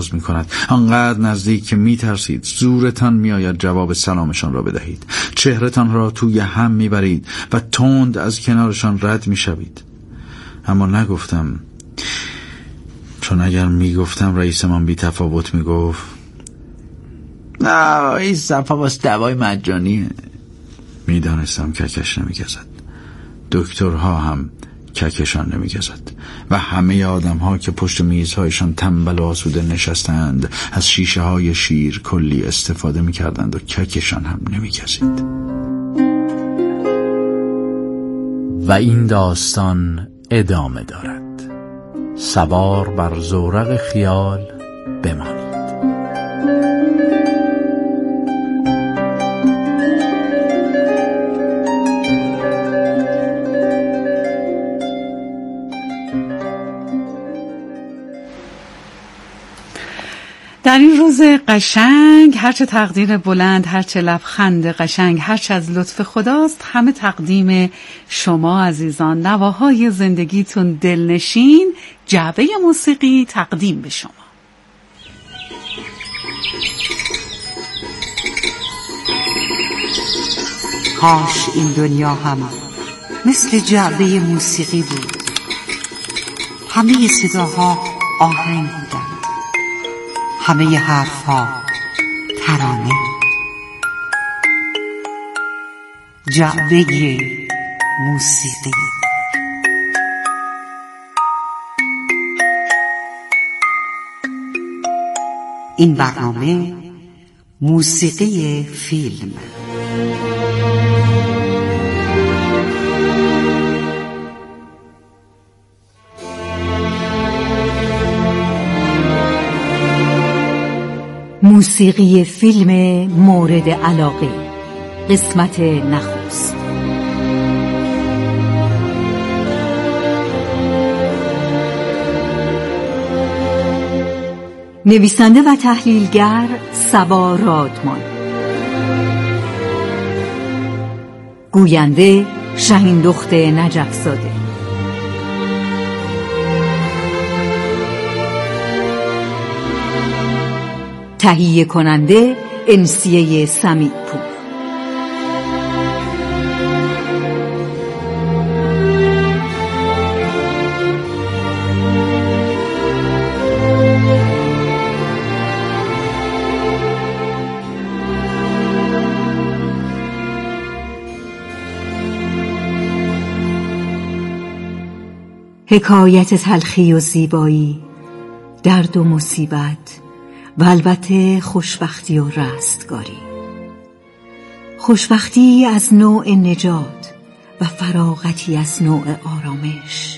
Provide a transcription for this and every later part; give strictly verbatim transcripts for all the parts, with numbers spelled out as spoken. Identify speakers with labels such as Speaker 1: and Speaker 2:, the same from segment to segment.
Speaker 1: آغاز می کند، آنقدر نزدیک که می ترسید زورتان می آید جواب سلامشان را بدهید. چهرهتان را توی هم می برید و تند از کنارشان رد می شوید. اما نگفتم، چون اگر می گفتم رئیسمان بی تفاوت می گفت نه این صفحه واسه دوای مجانیه. می دانستم ککش نمی گزد، دکترها هم ککشان نمی گزد و همه آدم ها که پشت میزهایشان تنبل و آسوده نشستند از شیشه های شیر کلی استفاده می کردند و ککشان هم نمی گزید. و این داستان ادامه دارد. سوار بر زورق خیال بمانید.
Speaker 2: در این روز قشنگ، هرچه تقدیر بلند، هرچه لبخند قشنگ، هرچه از لطف خداست، همه تقدیم شما عزیزان، نواهای زندگیتون دلنشین، جعبه موسیقی تقدیم به شما.
Speaker 3: کاش این دنیا هم مثل جعبه موسیقی بود. همه صداها آهنگ بودند، همه حرفها ترانه. جعبه موسیقی. این برنامه موسیقی فیلم.
Speaker 4: موسیقی فیلم مورد علاقه، قسمت نخست. نویسنده و تحلیلگر صبا رادمان، گوینده شهین دخت نجف‌زاده، تهیه کننده انسیه سمیع‌پور. حکایت تلخی و زیبایی، درد و مصیبت و البته خوشبختی و رستگاری. خوشبختی از نوع نجات و فراغتی از نوع آرامش،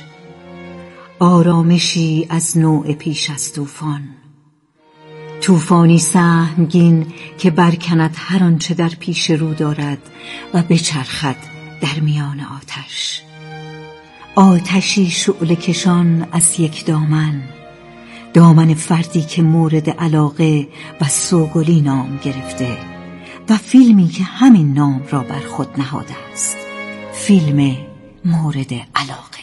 Speaker 4: آرامشی از نوع پیش از طوفان، طوفانی سهمگین که برکند هر آنچه در پیش رو دارد و بچرخد در میان آتش، آتشی شعله کشان از یک دامن، دامن فردی که مورد علاقه و سوگلی نام گرفته و فیلمی که همین نام را بر خود نهاده است، فیلم مورد علاقه.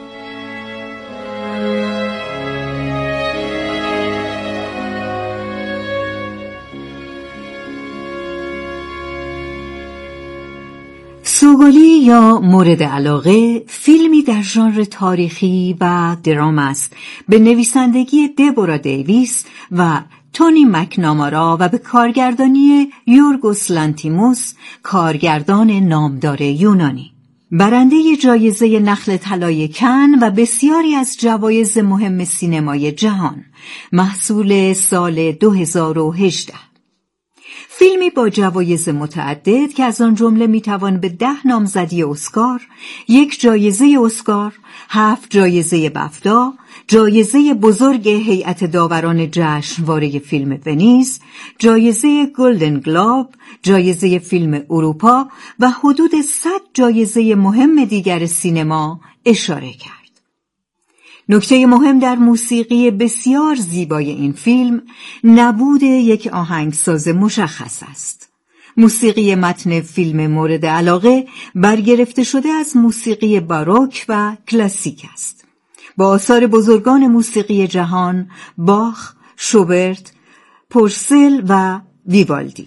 Speaker 4: سوگلی یا مورد علاقه فیلمی در ژانر تاریخی و درام است به نویسندگی دبورا دیویس و تونی مکنامارا و به کارگردانی یورگوس لانتیموس، کارگردان نامدار یونانی. برنده جایزه نخل طلای کن و بسیاری از جوایز مهم سینمای جهان، محصول سال دو هزار و هجده. فیلمی با جوایز متعدد که از آن جمله میتوان به ده نامزدی اسکار، یک جایزه اسکار، هفت جایزه بفتا، جایزه بزرگ هیئت داوران جشنواره فیلم ونیز، جایزه گلدن گلوب، جایزه فیلم اروپا و حدود صد جایزه مهم دیگر سینما اشاره کرد. نکته مهم در موسیقی بسیار زیبای این فیلم نبود یک آهنگساز مشخص است. موسیقی متن فیلم مورد علاقه برگرفته شده از موسیقی باروک و کلاسیک است. با آثار بزرگان موسیقی جهان، باخ، شوبرت، پورسل و ویوالدی.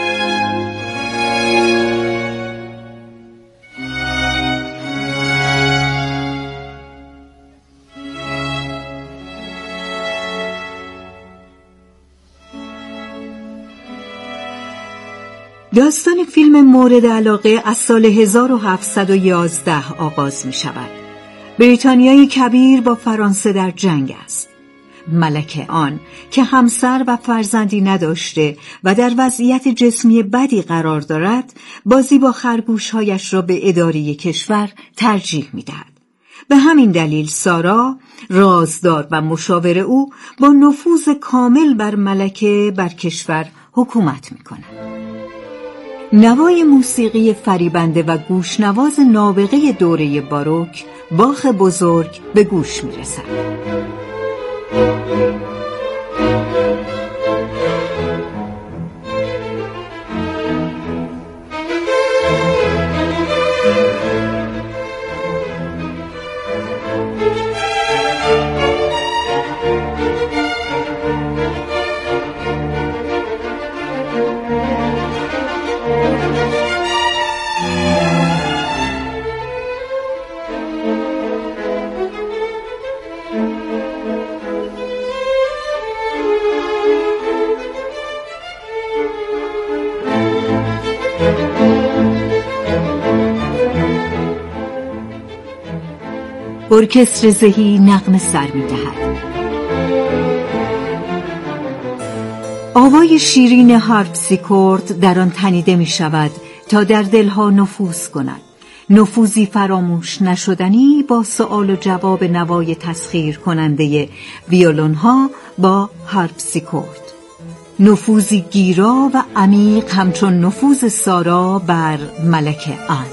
Speaker 4: داستان فیلم مورد علاقه از سال هزار و هفتصد و یازده آغاز می شود. بریتانیای کبیر با فرانسه در جنگ است. ملکه آن که همسر و فرزندی نداشته و در وضعیت جسمی بدی قرار دارد، بازی با خرگوش‌هایش را به اداره کشور ترجیح می دهد. به همین دلیل سارا، رازدار و مشاور او، با نفوذ کامل بر ملکه بر کشور حکومت می کند. نوای موسیقی فریبنده و گوشنواز نابغه دوره باروک، باخ بزرگ، به گوش می رسد. ارکستر زهی نغمه سر می دهد. آوای شیرین هارپسیکورد در آن تنیده می شود تا در دلها نفوذ کند. نفوذی فراموش نشدنی با سؤال و جواب نوای تسخیر کننده ویولونها با هارپسیکورد. نفوذی گیرا و عمیق همچون نفوذ سارا بر ملکه آن.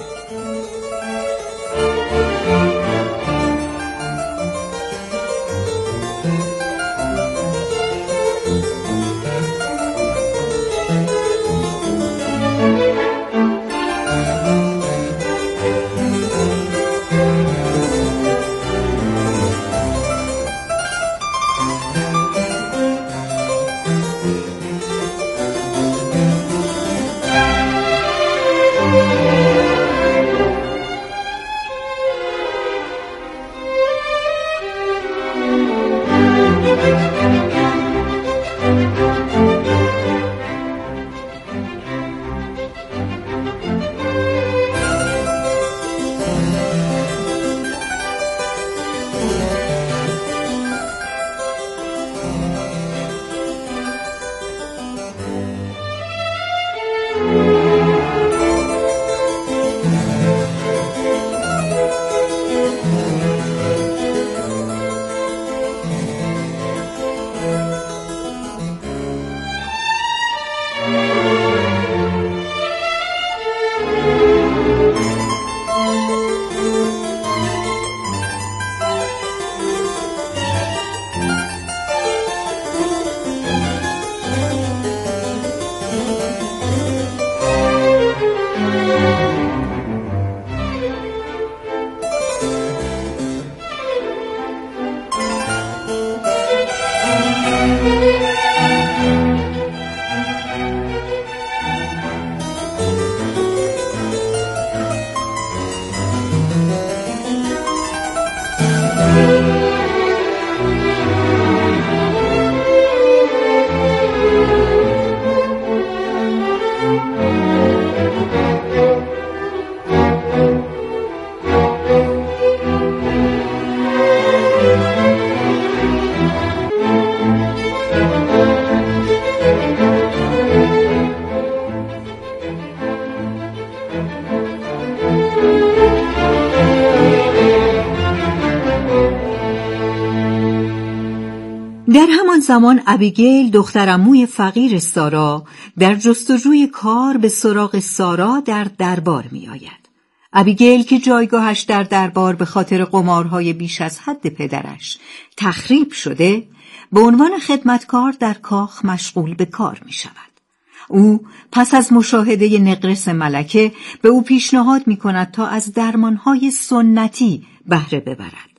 Speaker 4: در همان زمان ابیگیل دخترعموی فقیر سارا در جستجوی کار به سراغ سارا در دربار می آید. ابیگیل که جایگاهش در دربار به خاطر قمارهای بیش از حد پدرش تخریب شده، به عنوان خدمتکار در کاخ مشغول به کار می شود. او پس از مشاهده نقرس ملکه به او پیشنهاد می کند تا از درمانهای سنتی بهره ببرد.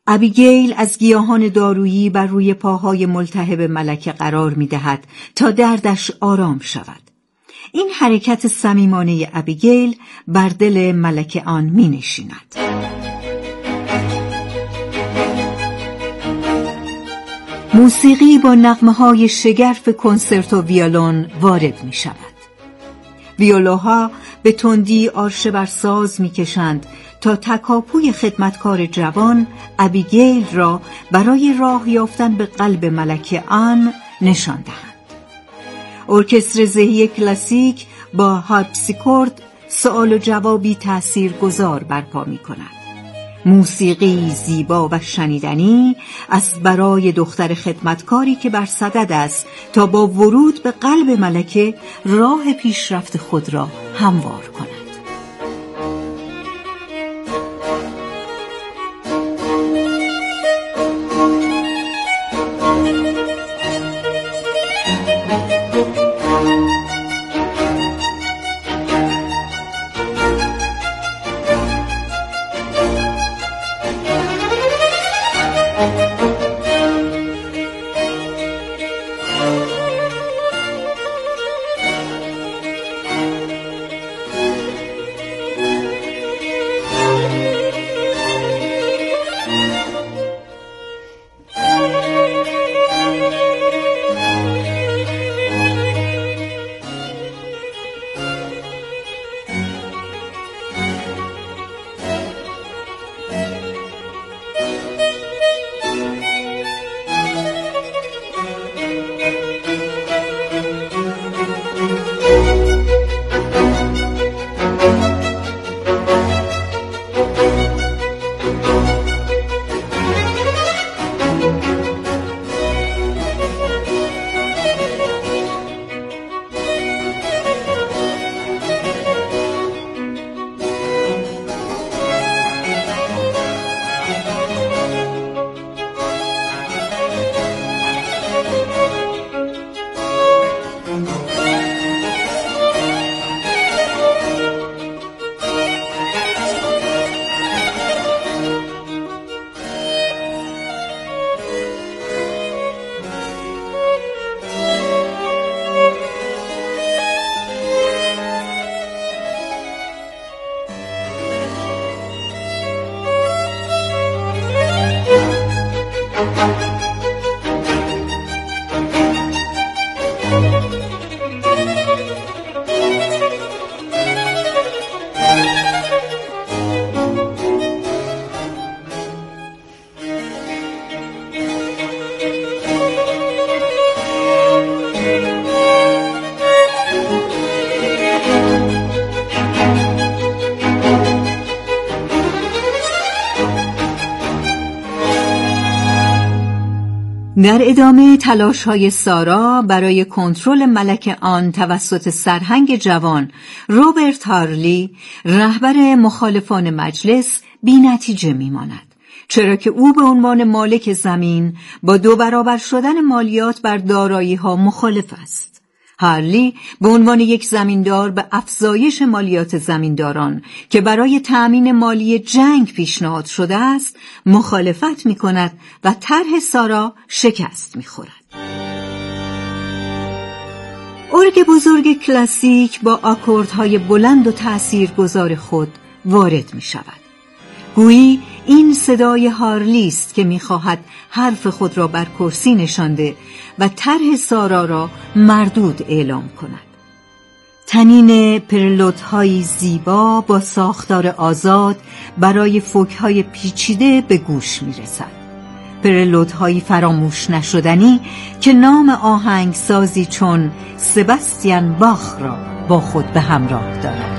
Speaker 4: ابیگیل از گیاهان دارویی بر روی پاهای ملتهب ملکه قرار می دهد تا دردش آرام شود. این حرکت صمیمانه ابیگیل بر دل ملکه آن می نشیند. موسیقی با نغمه‌های شگرف کنسرتو ویولون وارد می شود. ویولوها به تندی آرشه بر ساز می کشند تا تکاپوی خدمتکار جوان ابیگیل را برای راه یافتن به قلب ملکه آن نشان دهند. ارکستر ذهی کلاسیک با هارپسیکورد سؤال و جوابی تأثیرگذار برپا می کند. موسیقی زیبا و شنیدنی از برای دختر خدمتکاری که بر صدد است تا با ورود به قلب ملکه راه پیشرفت خود را هموار کند. در ادامه تلاش‌های سارا برای کنترل ملکه آن توسط سرهنگ جوان روبرت هارلی، رهبر مخالفان مجلس، بی‌نتیجه می‌ماند، چرا که او به عنوان مالک زمین با دو برابر شدن مالیات بر دارایی‌ها مخالف است. هارلی به عنوان یک زمیندار به افزایش مالیات زمینداران که برای تأمین مالی جنگ پیشنهاد شده است مخالفت می کند و طرح سارا شکست می خورد. ارگ بزرگ کلاسیک با آکوردهای بلند و تأثیرگذار خود وارد می شود. گویی این صدای هارلی است که می‌خواهد حرف خود را بر کرسی نشانده و طرح سارا را مردود اعلام کند. تنین پرلوت‌های زیبا با ساختار آزاد برای فوک‌های پیچیده به گوش می‌رسد. پرلوت‌های فراموش نشدنی که نام آهنگسازی چون سباستیان باخ را با خود به همراه دارد.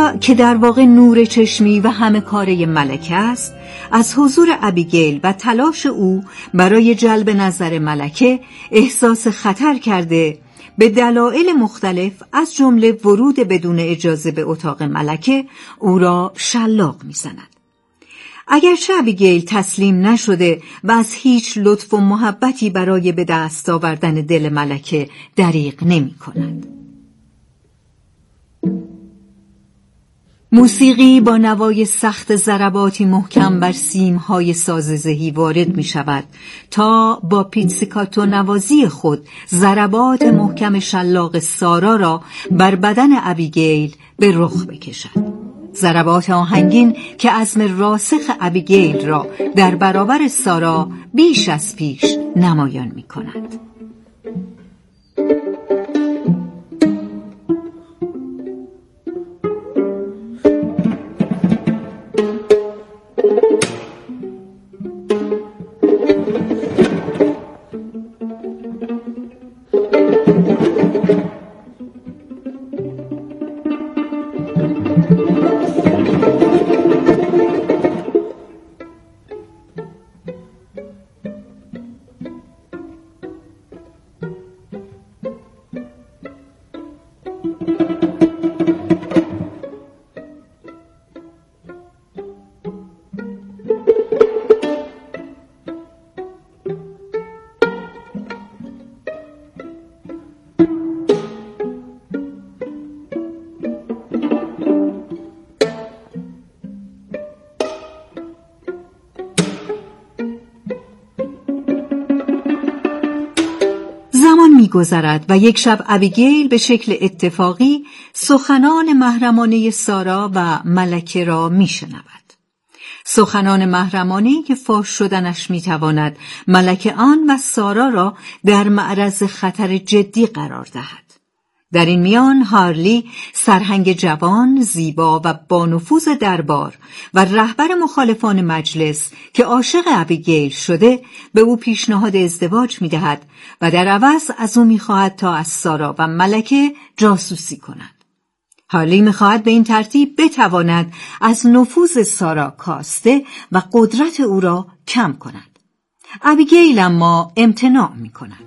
Speaker 4: سارا که در واقع نور چشمی و همه کاره ملکه است، از حضور ابیگیل و تلاش او برای جلب نظر ملکه احساس خطر کرده، به دلایل مختلف از جمله ورود بدون اجازه به اتاق ملکه او را شلاق می‌زند. اگرچه ابیگیل تسلیم نشده و از هیچ لطف و محبتی برای به دست آوردن دل ملکه دریغ نمی‌کند. موسیقی با نوای سخت ضرباتی محکم بر سیم‌های ساززهی وارد می‌شود تا با پیتزیکاتو نوازی خود ضربات محکم شلاق سارا را بر بدن ابیگیل به رخ بکشد. ضربات آهنگین که عزم راسخ ابیگیل را در برابر سارا بیش از پیش نمایان می‌کند. می‌گذرد و یک شب ابیگیل به شکل اتفاقی سخنان محرمانه سارا و ملکه را می‌شنود. سخنان محرمانه‌ای که فاش شدنش می‌تواند ملکه آن و سارا را در معرض خطر جدی قرار دهد. در این میان هارلی، سرهنگ جوان، زیبا و با نفوذ دربار و رهبر مخالفان مجلس که عاشق ابیگیل شده، به او پیشنهاد ازدواج می‌دهد و در عوض از او می‌خواهد تا از سارا و ملکه جاسوسی کند. هارلی می‌خواهد به این ترتیب بتواند از نفوذ سارا کاسته و قدرت او را کم کند. ابیگیل اما امتناع می‌کند.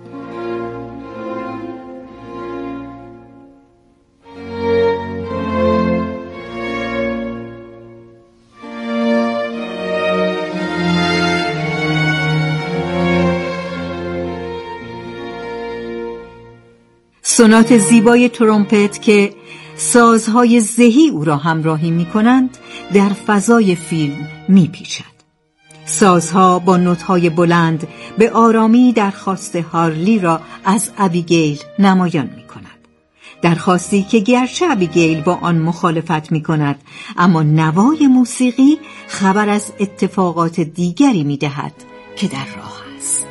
Speaker 4: سونات زیبای ترومپت که سازهای زهی او را همراهی می کنند در فضای فیلم می پیچد. سازها با نوت‌های بلند به آرامی درخواست هارلی را از ابیگیل نمایان می کند. درخواستی که گرچه ابیگیل با آن مخالفت می کند، اما نوای موسیقی خبر از اتفاقات دیگری می دهد که در راه است.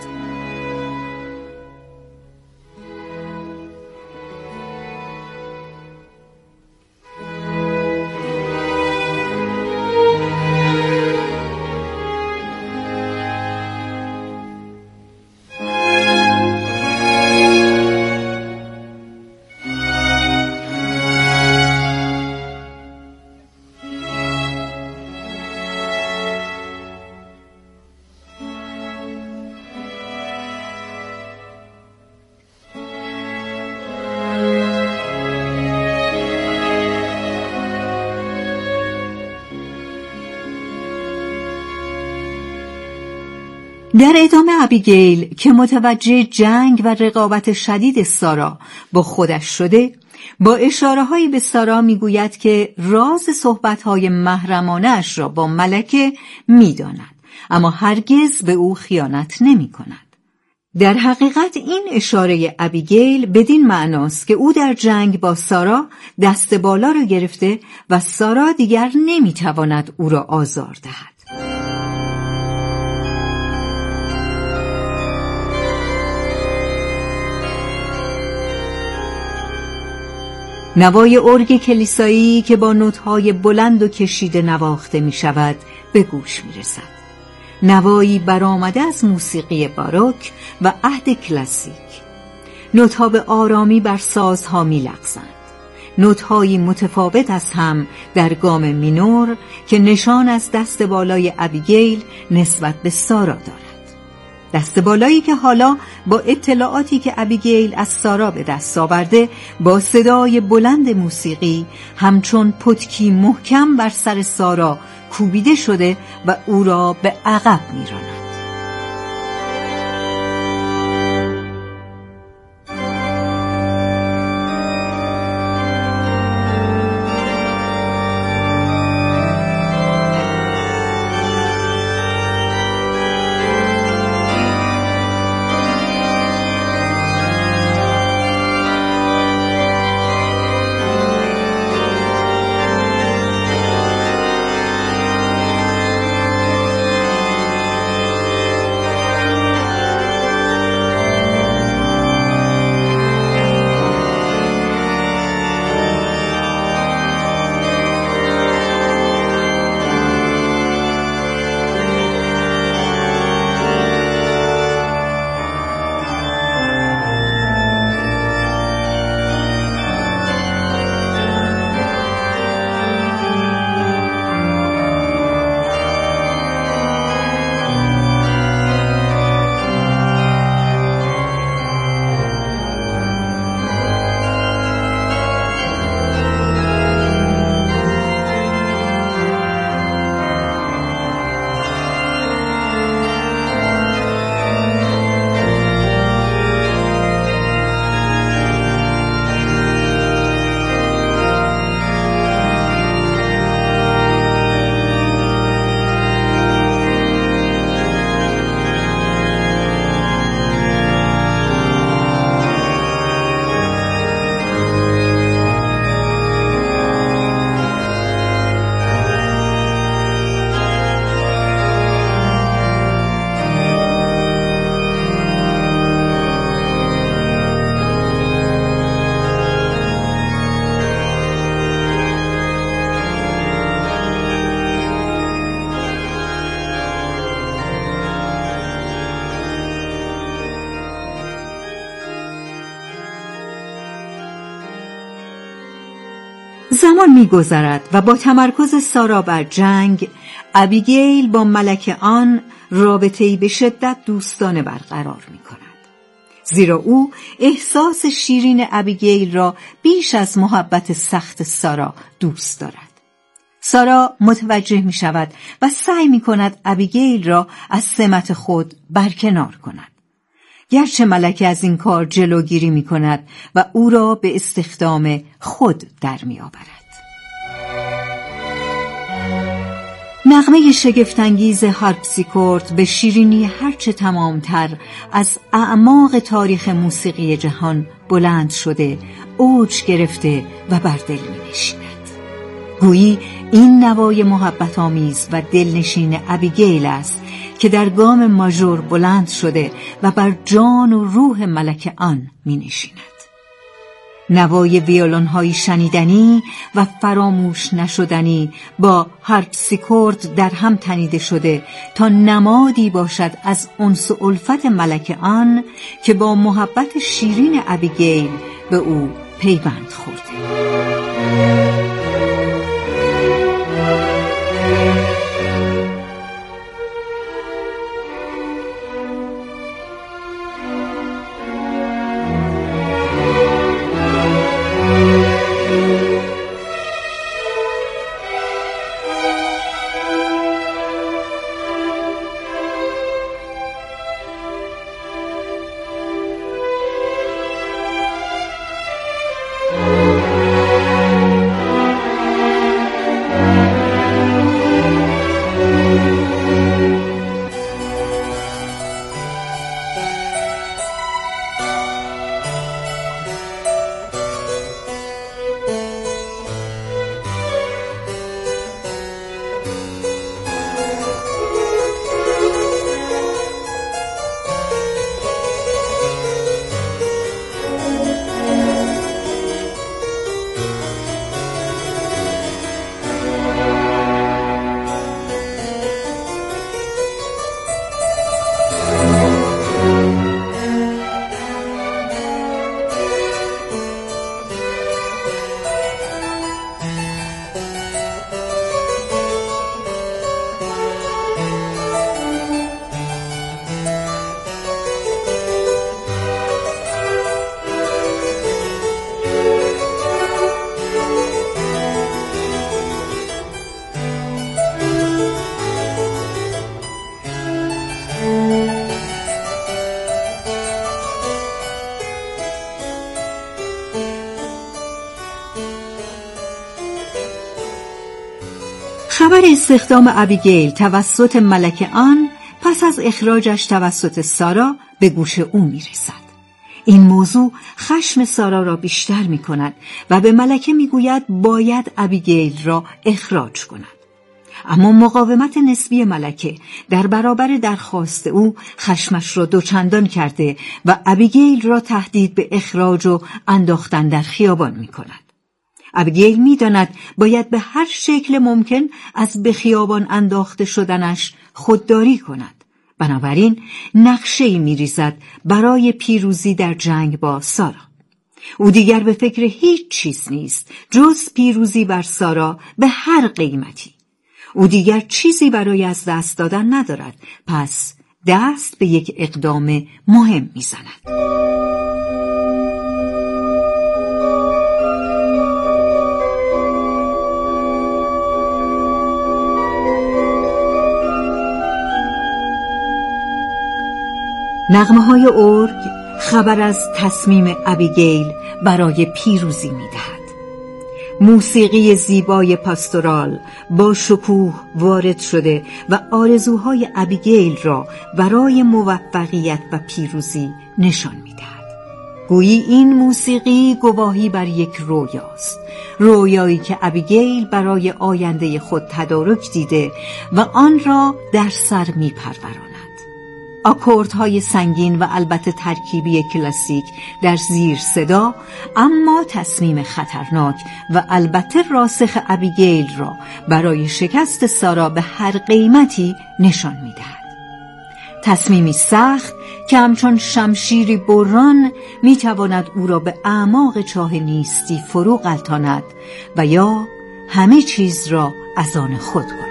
Speaker 4: در ادامه ابیگیل که متوجه جنگ و رقابت شدید سارا با خودش شده، با اشاره‌هایی به سارا میگوید که راز صحبت‌های محرمانه اش را با ملکه میداند، اما هرگز به او خیانت نمی‌کند. در حقیقت این اشاره ابیگیل بدین معناست که او در جنگ با سارا دست بالا را گرفته و سارا دیگر نمی‌تواند او را آزار دهد. نوای ارگ کلیسایی که با نوت‌های بلند و کشیده نواخته می شود به گوش می رسد. نوایی برآمده از موسیقی باروک و عهد کلاسیک. نوت‌ها به آرامی بر سازها می لغزند. نوت‌های متفاوت از هم در گام مینور که نشان از دست بالای ابیگیل نسبت به سارا دارد. دست بالایی که حالا با اطلاعاتی که ابیگیل از سارا به دست آورده با صدای بلند موسیقی همچون پتکی محکم بر سر سارا کوبیده شده و او را به عقب می‌راند. زمان می‌گذرد و با تمرکز سارا بر جنگ، ابیگیل با ملک آن رابطه‌ای به شدت دوستانه برقرار می‌کند. زیرا او احساس شیرین ابیگیل را بیش از محبت سخت سارا دوست دارد. سارا متوجه می‌شود و سعی می‌کند ابیگیل را از سمت خود برکنار کند. گرچه ملکه از این کار جلوگیری می کند و او را به استخدام خود در می آورد. نغمه شگفت‌انگیز هارپسیکورد به شیرینی هرچه تمامتر از اعماق تاریخ موسیقی جهان بلند شده، اوج گرفته و بر دل می نشیند. گویی این نوای محبت آمیز و دلنشین ابیگیل است که در گام ماژور بلند شده و بر جان و روح ملک آن می نشیند. نوای ویولون های شنیدنی و فراموش نشدنی با هارپسیکورد در هم تنیده شده تا نمادی باشد از انس و الفت ملک آن که با محبت شیرین ابیگیل به او پیوند خورده. خبر استخدام ابیگیل توسط ملکه آن پس از اخراجش توسط سارا به گوش او میرسد. این موضوع خشم سارا را بیشتر می کند و به ملکه می گوید باید ابیگیل را اخراج کند. اما مقاومت نسبی ملکه در برابر درخواست او خشمش را دوچندان کرده و ابیگیل را تهدید به اخراج و انداختن در خیابان می کند. ابیگیل می داند باید به هر شکل ممکن از به خیابان انداخته شدنش خودداری کند. بنابراین نقشه‌ای می‌ریزد برای پیروزی در جنگ با سارا. او دیگر به فکر هیچ چیز نیست جز پیروزی بر سارا به هر قیمتی. او دیگر چیزی برای از دست دادن ندارد، پس دست به یک اقدام مهم می‌زند. نغمه‌های ارگ خبر از تصمیم ابیگیل برای پیروزی می‌دهد. موسیقی زیبای پاستورال با شکوه وارد شده و آرزوهای ابیگیل را برای موفقیت و پیروزی نشان می‌دهد. گویی این موسیقی گواهی بر یک رویاست، رویایی که ابیگیل برای آینده خود تدارک دیده و آن را در سر می‌پروراند. آکوردهای سنگین و البته ترکیبی کلاسیک در زیر صدا، اما تصمیم خطرناک و البته راسخ ابیگیل را برای شکست سارا به هر قیمتی نشان می‌دهد. تصمیمی سخت که همچون شمشیری بران می‌تواند او را به اعماق چاه نیستی فرو غلطاند و یا همه چیز را از آن خود کند.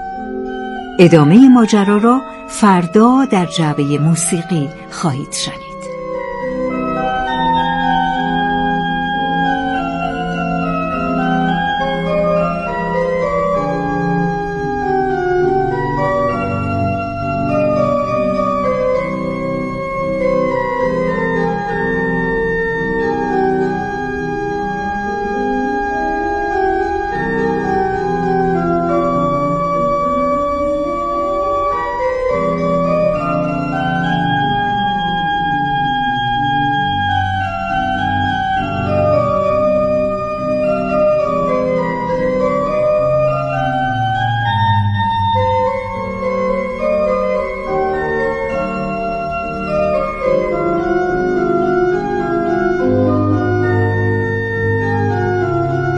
Speaker 4: ادامه ماجرا را فردا در جعبه موسیقی خواهید شنید.